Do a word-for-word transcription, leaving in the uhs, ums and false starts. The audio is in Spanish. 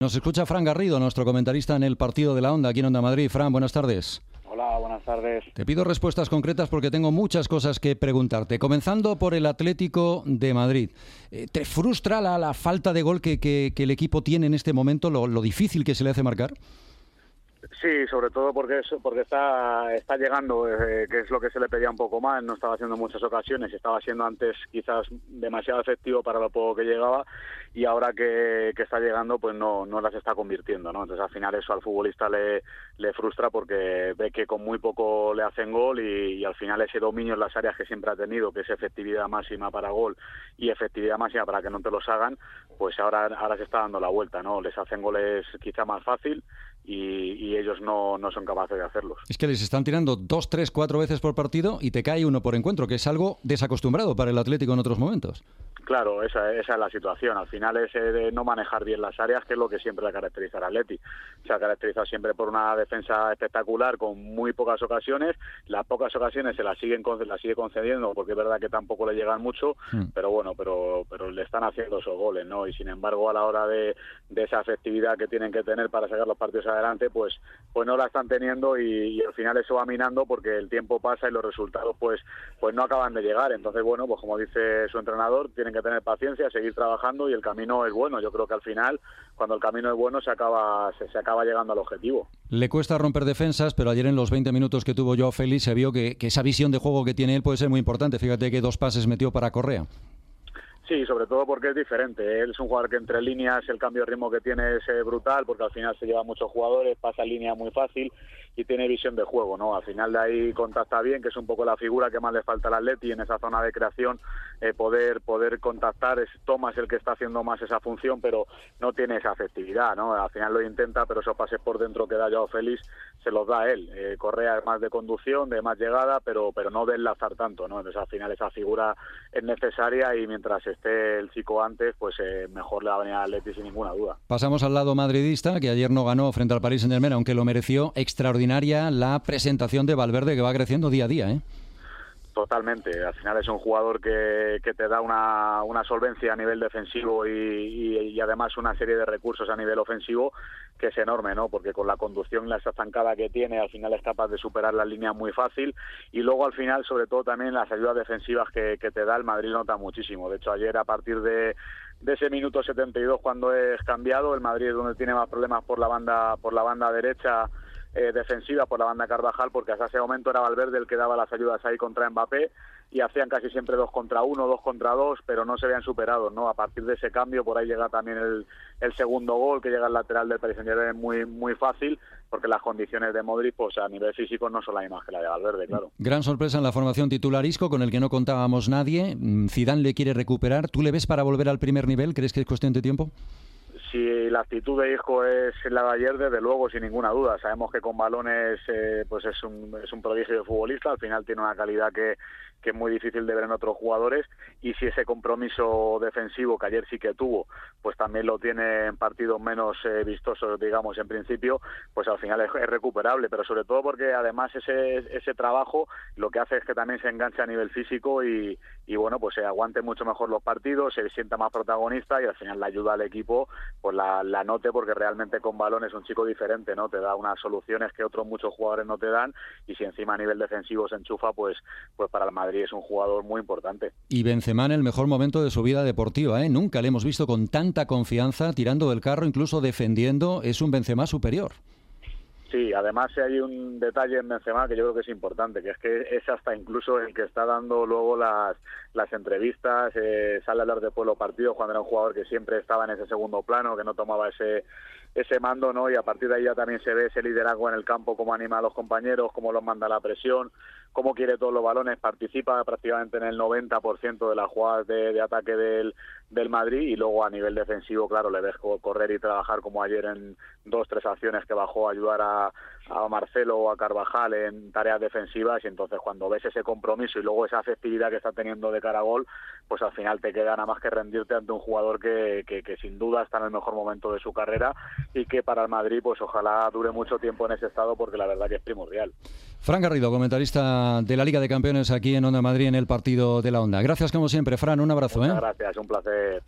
Nos escucha Fran Garrido, nuestro comentarista en el partido de la Onda, aquí en Onda Madrid. Fran, buenas tardes. Hola, buenas tardes. Te pido respuestas concretas porque tengo muchas cosas que preguntarte. Comenzando por el Atlético de Madrid. ¿Te frustra la, la falta de gol que, que, que el equipo tiene en este momento, lo, lo difícil que se le hace marcar? Sí, sobre todo porque es, porque está está llegando, eh, que es lo que se le pedía un poco más. No estaba haciendo muchas ocasiones, estaba siendo antes quizás demasiado efectivo para lo poco que llegaba, y ahora que, que está llegando pues no no las está convirtiendo, ¿no? Entonces al final eso al futbolista le, le frustra porque ve que con muy poco le hacen gol y, y al final ese dominio en las áreas que siempre ha tenido, que es efectividad máxima para gol y efectividad máxima para que no te los hagan, pues ahora, ahora se está dando la vuelta, ¿no? Les hacen goles quizá más fácil y, y ellos no, no son capaces de hacerlos. Es que les están tirando dos, tres, cuatro veces por partido y te cae uno por encuentro, que es algo desacostumbrado para el Atlético en otros momentos. Claro, esa, esa es la situación. Al final es de no manejar bien las áreas, que es lo que siempre le caracteriza al Atleti. Se ha caracterizado siempre por una defensa espectacular, con muy pocas ocasiones. Las pocas ocasiones se las siguen las sigue concediendo, porque es verdad que tampoco le llegan mucho, hmm. pero bueno, pero pero le están haciendo esos goles, ¿no? Y sin embargo, a la hora de, de esa efectividad que tienen que tener para sacar los partidos adelante, pues pues no la están teniendo y, y al final eso va minando porque el tiempo pasa y los resultados pues pues no acaban de llegar. Entonces, bueno, pues como dice su entrenador, tienen que tener paciencia, seguir trabajando y el camino es bueno. Yo creo que al final, cuando el camino es bueno, se acaba se, se acaba llegando al objetivo. Le cuesta romper defensas, pero ayer en los veinte minutos que tuvo Joao Félix se vio que, que esa visión de juego que tiene él puede ser muy importante. Fíjate que dos pases metió para Correa. Sí, sobre todo porque es diferente. Él es un jugador que entre líneas el cambio de ritmo que tiene es eh, brutal, porque al final se lleva muchos jugadores, pasa en línea muy fácil y tiene visión de juego, ¿no? Al final de ahí contacta bien, que es un poco la figura que más le falta al Atleti en esa zona de creación, eh, poder poder contactar. Es Thomas el que está haciendo más esa función, pero no tiene esa efectividad, ¿no? Al final lo intenta, pero esos pases por dentro que da Joao Félix se los da él. Eh, Correa es más de conducción, de más llegada, pero pero no de enlazar tanto, ¿no? Entonces al final esa figura es necesaria y mientras esté el chico antes, pues eh, mejor le va a venir al Atleti sin ninguna duda. Pasamos al lado madridista, que ayer no ganó frente al Paris Saint-Germain, aunque lo mereció. Extraordinaria la presentación de Valverde, que va creciendo día a día, ¿eh? Totalmente. Al final es un jugador que, que te da una, una solvencia a nivel defensivo y, y, y además una serie de recursos a nivel ofensivo que es enorme, ¿no? Porque con la conducción, la estancada que tiene, al final es capaz de superar la línea muy fácil y luego al final, sobre todo también las ayudas defensivas que, que te da el Madrid nota muchísimo. De hecho, ayer a partir de, de ese minuto setenta y dos cuando es cambiado, el Madrid es donde tiene más problemas por la banda, por la banda derecha, Eh, defensiva por la banda Carvajal, porque hasta ese momento era Valverde el que daba las ayudas ahí contra Mbappé y hacían casi siempre dos contra uno, dos contra dos, pero no se veían superados, ¿no? A partir de ese cambio, por ahí llega también el, el segundo gol, que llega al lateral del Paris Saint-Germain muy, muy fácil, porque las condiciones de Modric, pues a nivel físico no son las mismas que la de Valverde, claro. Gran sorpresa en la formación titular Isco, con el que no contábamos nadie. Zidane le quiere recuperar. ¿Tú le ves para volver al primer nivel? ¿Crees que es cuestión de tiempo? Si la actitud de Isco es la de ayer, desde luego, sin ninguna duda. Sabemos que con balones eh, pues es un, es un prodigio de futbolista. Al final tiene una calidad que, que es muy difícil de ver en otros jugadores. Y si ese compromiso defensivo que ayer sí que tuvo, pues también lo tiene en partidos menos eh, vistosos, digamos, en principio, pues al final es, es recuperable. Pero sobre todo porque además ese, ese trabajo lo que hace es que también se enganche a nivel físico y, y bueno, pues se aguante mucho mejor los partidos, se sienta más protagonista y al final le ayuda al equipo, pues la, la note, porque realmente con balón es un chico diferente, ¿no? Te da unas soluciones que otros muchos jugadores no te dan y si encima a nivel defensivo se enchufa, pues pues para el Madrid es un jugador muy importante. Y Benzema en el mejor momento de su vida deportiva, ¿eh? Nunca le hemos visto con tanta confianza, tirando del carro, incluso defendiendo. Es un Benzema superior. Sí, además hay un detalle en Benzema que yo creo que es importante, que es que es hasta incluso el que está dando luego las las entrevistas, eh, sale a hablar después de los partidos cuando era un jugador que siempre estaba en ese segundo plano, que no tomaba ese ese mando, ¿no? Y a partir de ahí ya también se ve ese liderazgo en el campo, cómo anima a los compañeros, cómo los manda a la presión, cómo quiere todos los balones, participa prácticamente en el noventa por ciento de las jugadas de, de ataque del, del Madrid y luego a nivel defensivo, claro, le ves correr y trabajar como ayer en dos, tres acciones que bajó a ayudar a, a Marcelo o a Carvajal en tareas defensivas y entonces cuando ves ese compromiso y luego esa efectividad que está teniendo de cara a gol, pues al final te queda nada más que rendirte ante un jugador que, que, que sin duda está en el mejor momento de su carrera y que para el Madrid pues ojalá dure mucho tiempo en ese estado porque la verdad que es primordial. Fran Garrido, comentarista de la Liga de Campeones aquí en Onda Madrid en el partido de la Onda. Gracias como siempre, Fran, un abrazo. Muchas ¿eh? gracias, un placer.